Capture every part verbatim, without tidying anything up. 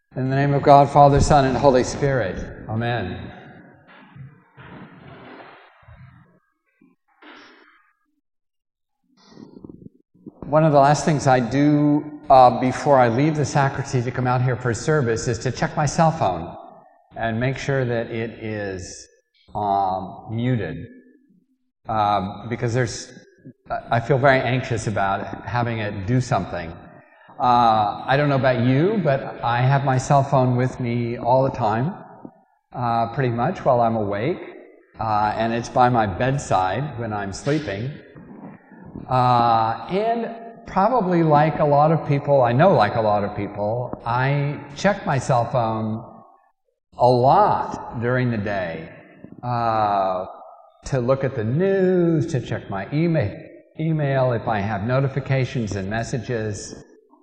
In the name of God, Father, Son, and Holy Spirit. Amen. One of the last things I do uh, before I leave the sacristy to come out here for service is to check my cell phone and make sure that it is um, muted. Uh, because there's, I feel very anxious about having it do something. Uh, I don't know about you, but I have my cell phone with me all the time, uh, pretty much while I'm awake, uh, and it's by my bedside when I'm sleeping. Uh, and probably like a lot of people, I know like a lot of people, I check my cell phone a lot during the day, uh, to look at the news, to check my email, email if I have notifications and messages.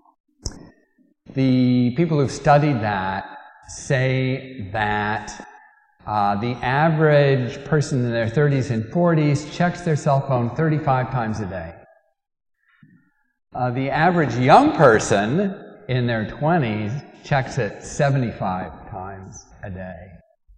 The people who've studied that say that uh, the average person in their thirties and forties checks their cell phone thirty-five times a day. Uh, the average young person in their twenties checks it seventy-five times a day.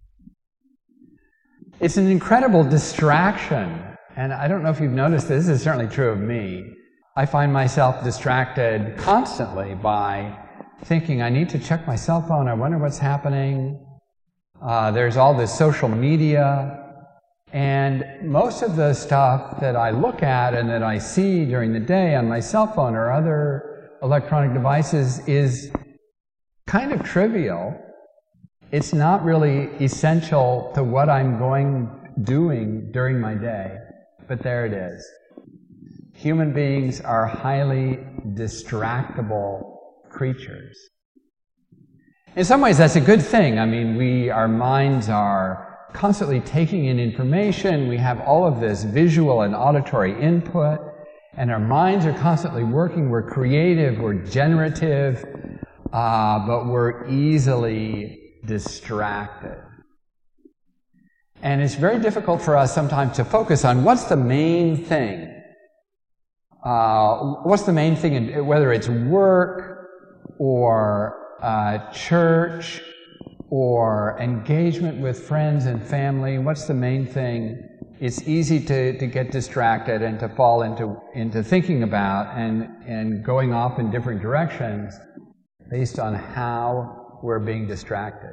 It's an incredible distraction, and I don't know if you've noticed this, this is certainly true of me. I find myself distracted constantly by thinking, I need to check my cell phone, I wonder what's happening. Uh, there's all this social media, and most of the stuff that I look at and that I see during the day on my cell phone or other electronic devices is kind of trivial. It's not really essential to what I'm going, doing during my day, but there it is. Human beings are highly distractible creatures. In some ways, that's a good thing. I mean, we, our minds are constantly taking in information. We have all of this visual and auditory input, and our minds are constantly working. We're creative, we're generative, uh, but we're easily distracted. And it's very difficult for us sometimes to focus on what's the main thing. Uh, what's the main thing, in, whether it's work, or uh, church, or engagement with friends and family. What's the main thing? It's easy to, to get distracted and to fall into, into thinking about and, and going off in different directions based on how we're being distracted.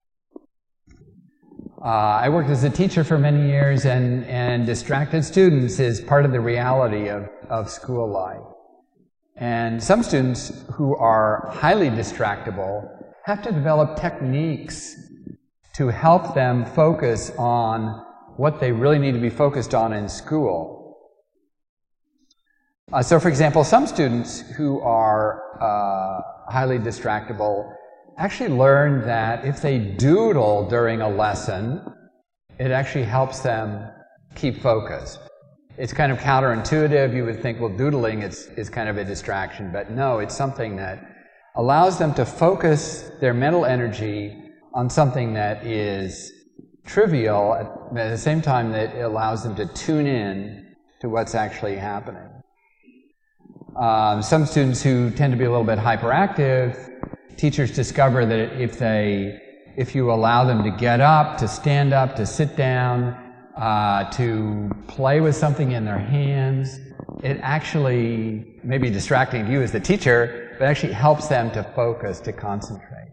Uh, I worked as a teacher for many years, and, and distracted students is part of the reality of, of school life. And some students who are highly distractible have to develop techniques to help them focus on what they really need to be focused on in school. Uh, so, for example, some students who are uh, highly distractible actually learn that if they doodle during a lesson, it actually helps them keep focused. It's kind of counterintuitive. You would think, well, doodling is, is kind of a distraction, but no, it's something that allows them to focus their mental energy on something that is trivial, at, at the same time that it allows them to tune in to what's actually happening. Um, some students who tend to be a little bit hyperactive, teachers discover that if they, if you allow them to get up, to stand up, to sit down, Uh, to play with something in their hands, it actually may be distracting to you as the teacher, but actually helps them to focus, to concentrate.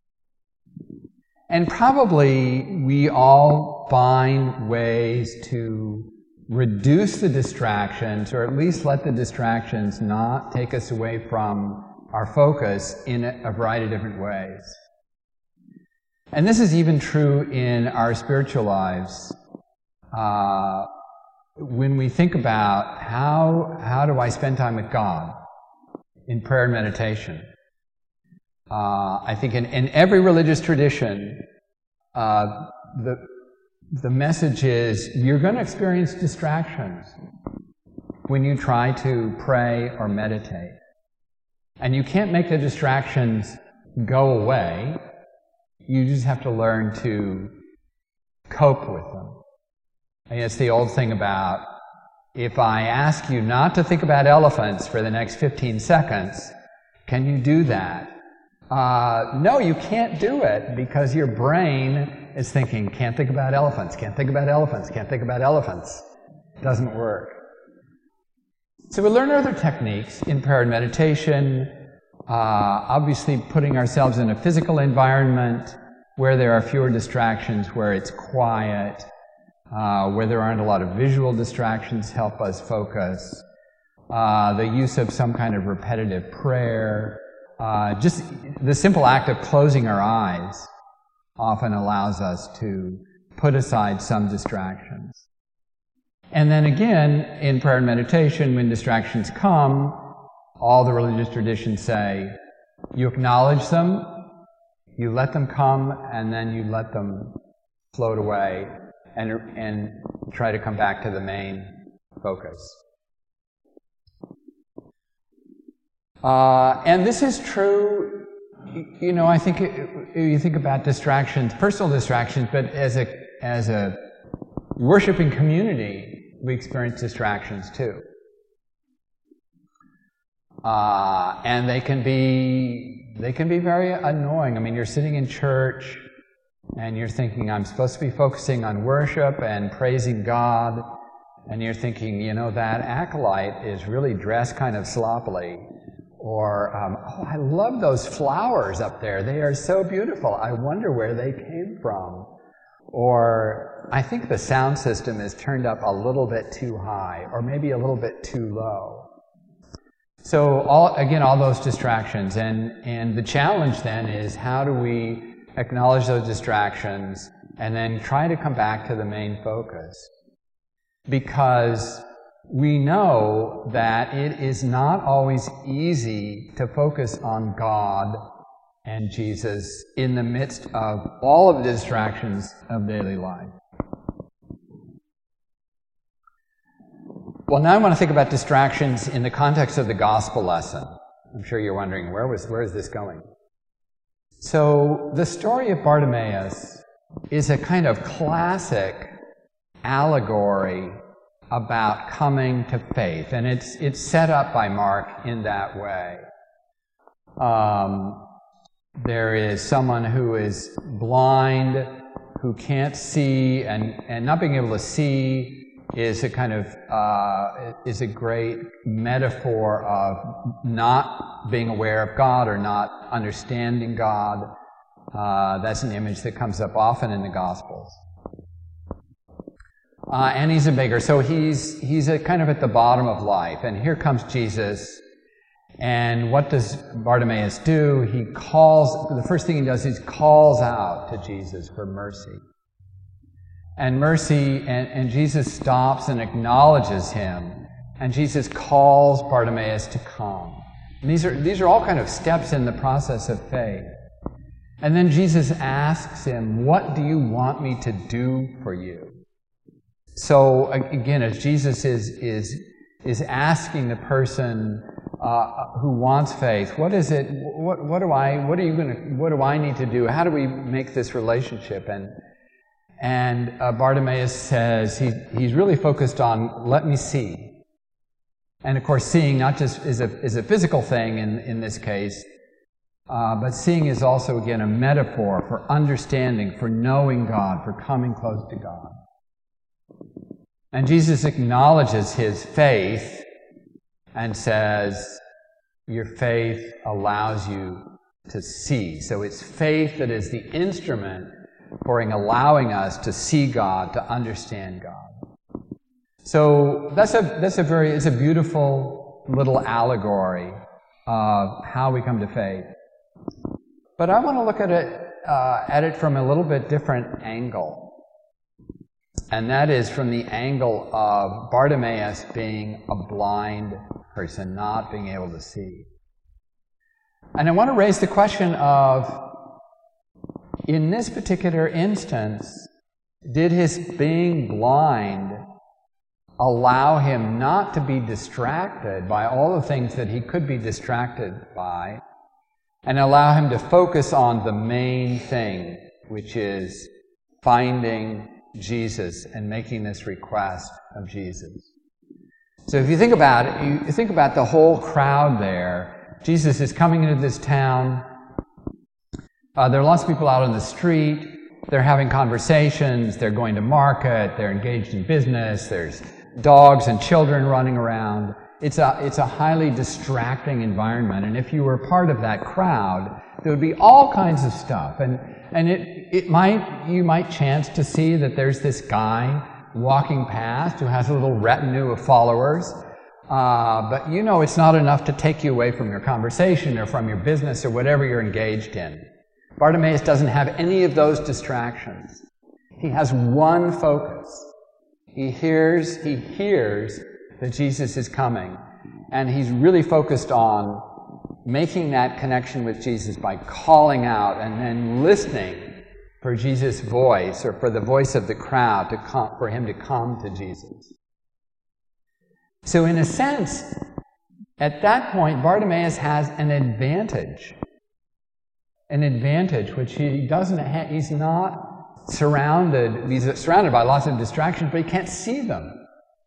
And probably we all find ways to reduce the distractions, or at least let the distractions not take us away from our focus in a variety of different ways. And this is even true in our spiritual lives. Uh, when we think about how, how do I spend time with God in prayer and meditation, uh, I think in, in every religious tradition, uh, the, the message is you're going to experience distractions when you try to pray or meditate. And you can't make the distractions go away. You just have to learn to cope with them. And it's the old thing about, if I ask you not to think about elephants for the next fifteen seconds, can you do that? Uh, no, you can't do it because your brain is thinking, can't think about elephants, can't think about elephants, can't think about elephants. It doesn't work. So we learn other techniques in prayer and meditation, uh, obviously putting ourselves in a physical environment where there are fewer distractions, where it's quiet, uh, where there aren't a lot of visual distractions help us focus. Uh, the use of some kind of repetitive prayer. Uh, just the simple act of closing our eyes often allows us to put aside some distractions. And then again, in prayer and meditation, when distractions come, all the religious traditions say, you acknowledge them, you let them come, and then you let them float away and, and try to come back to the main focus. Uh, and this is true, you know, I think it, you think about distractions, personal distractions, but as a, as a worshiping community, we experience distractions too. Uh, and they can be, they can be very annoying. I mean, you're sitting in church and you're thinking, I'm supposed to be focusing on worship and praising God. And you're thinking, you know, that acolyte is really dressed kind of sloppily. Or, um, oh, I love those flowers up there. They are so beautiful. I wonder where they came from. Or, I think the sound system is turned up a little bit too high, or maybe a little bit too low. So, all, again, all those distractions. And, and the challenge then is, how do we acknowledge those distractions and then try to come back to the main focus? Because we know that it is not always easy to focus on God and Jesus in the midst of all of the distractions of daily life. Well, now I want to think about distractions in the context of the gospel lesson. I'm sure you're wondering, where was, where is this going? So, the story of Bartimaeus is a kind of classic allegory about coming to faith, and it's it's set up by Mark in that way. Um, there is someone who is blind, who can't see, and, and not being able to see is a kind of uh, is a great metaphor of not being aware of God or not understanding God. Uh, that's an image that comes up often in the Gospels. Uh, and he's a beggar, so he's he's a kind of at the bottom of life. And here comes Jesus, and what does Bartimaeus do? He calls, the first thing he does is calls out to Jesus for mercy. And mercy, and, and Jesus stops and acknowledges him, and Jesus calls Bartimaeus to come. And these are these are all kind of steps in the process of faith. And then Jesus asks him, "What do you want me to do for you?" So again, as Jesus is is is asking the person uh, who wants faith, what is it? What what do I? What are you going to? What do I need to do? How do we make this relationship? And and uh, Bartimaeus says he he's really focused on let me see. And of course, seeing not just is a is a physical thing in in this case, uh, but seeing is also again a metaphor for understanding, for knowing God, for coming close to God. And Jesus acknowledges his faith and says, your faith allows you to see. So it's faith that is the instrument for allowing us to see God, to understand God. So that's a that's a very it's a beautiful little allegory of how we come to faith. But I want to look at it uh, at it from a little bit different angle. And that is from the angle of Bartimaeus being a blind person, not being able to see. And I want to raise the question of, in this particular instance, did his being blind allow him not to be distracted by all the things that he could be distracted by, and allow him to focus on the main thing, which is finding Jesus and making this request of Jesus? So if you think about it, you think about the whole crowd there. Jesus is coming into this town. Uh, there are lots of people out on the street. They're having conversations. They're going to market. They're engaged in business. There's dogs and children running around. It's a, it's a highly distracting environment. And if you were part of that crowd, there would be all kinds of stuff. And, and it, it might, you might chance to see that there's this guy walking past who has a little retinue of followers. Uh, but you know it's not enough to take you away from your conversation or from your business or whatever you're engaged in. Bartimaeus doesn't have any of those distractions. He has one focus. He hears, he hears that Jesus is coming. And he's really focused on making that connection with Jesus by calling out and then listening for Jesus' voice or for the voice of the crowd to come, for him to come to Jesus. So in a sense, at that point, Bartimaeus has an advantage. An advantage which he doesn't have. He's not surrounded, he's surrounded by lots of distractions, but he can't see them.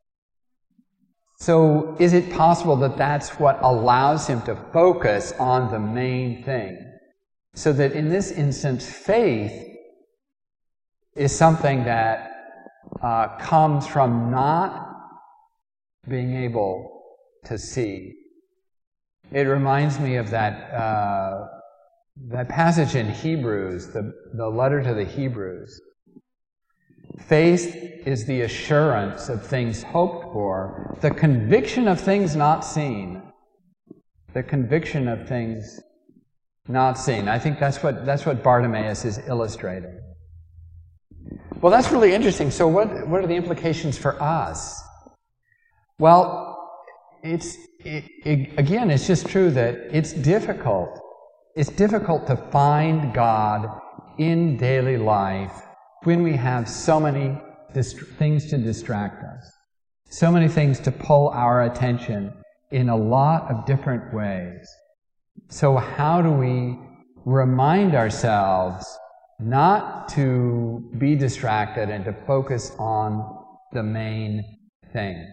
So is it possible that that's what allows him to focus on the main thing? So that in this instance, faith is something that uh, comes from not being able to see. It reminds me of that uh, that passage in Hebrews, the, the letter to the Hebrews. Faith is the assurance of things hoped for, the conviction of things not seen. The conviction of things not seen. I think that's what that's what Bartimaeus is illustrating. Well, that's really interesting. So what, what are the implications for us? Well, it's it, it, again, it's just true that it's difficult. It's difficult to find God in daily life when we have so many dist- things to distract us, so many things to pull our attention in a lot of different ways. So how do we remind ourselves not to be distracted and to focus on the main thing?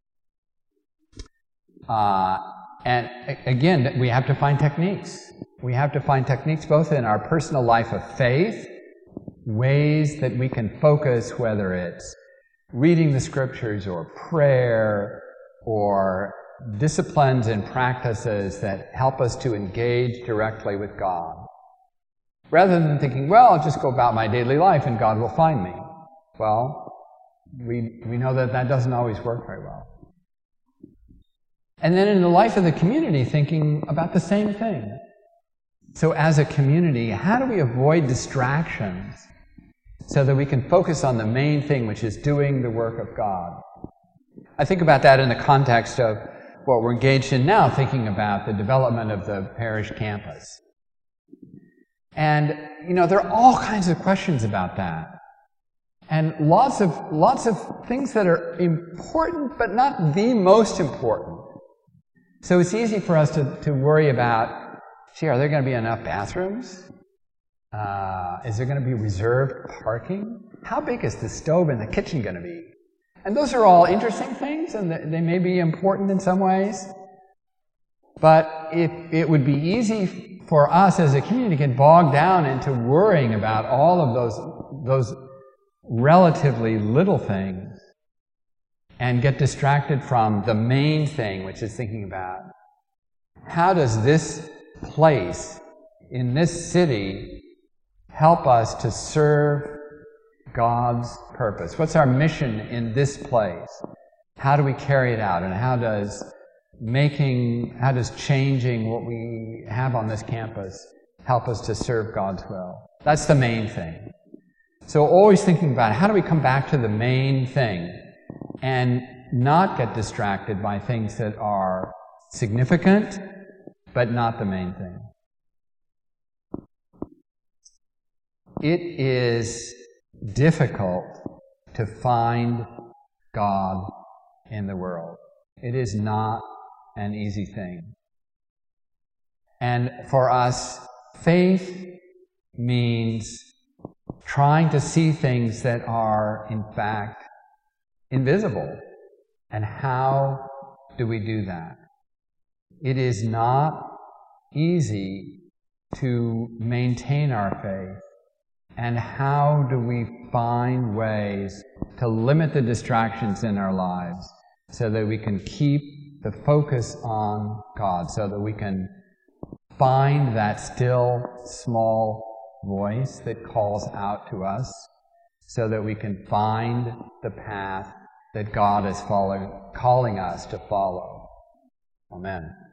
Uh, and again, we have to find techniques. We have to find techniques both in our personal life of faith, ways that we can focus, whether it's reading the scriptures or prayer or disciplines and practices that help us to engage directly with God. Rather than thinking, well, I'll just go about my daily life and God will find me. Well, we, we know that that doesn't always work very well. And then in the life of the community, thinking about the same thing. So as a community, how do we avoid distractions so that we can focus on the main thing, which is doing the work of God? I think about that in the context of what we're engaged in now, thinking about the development of the parish campus. And, you know, there are all kinds of questions about that. And lots of, lots of things that are important, but not the most important. So it's easy for us to, to worry about, gee, are there going to be enough bathrooms? Uh, is there going to be reserved parking? How big is the stove in the kitchen going to be? And those are all interesting things, and they may be important in some ways. But it, it would be easy for us as a community to get bogged down into worrying about all of those, those relatively little things and get distracted from the main thing, which is thinking about how does this place in this city help us to serve God's purpose? What's our mission in this place? How do we carry it out? And how does making, how does changing what we have on this campus help us to serve God's will? That's the main thing. So always thinking about how do we come back to the main thing and not get distracted by things that are significant, but not the main thing. It is difficult to find God in the world. It is not an easy thing. And for us, faith means trying to see things that are, in fact, invisible. And how do we do that? It is not easy to maintain our faith? And how do we find ways to limit the distractions in our lives so that we can keep the focus on God, so that we can find that still, small voice that calls out to us, so that we can find the path that God is follow, calling us to follow. Amen.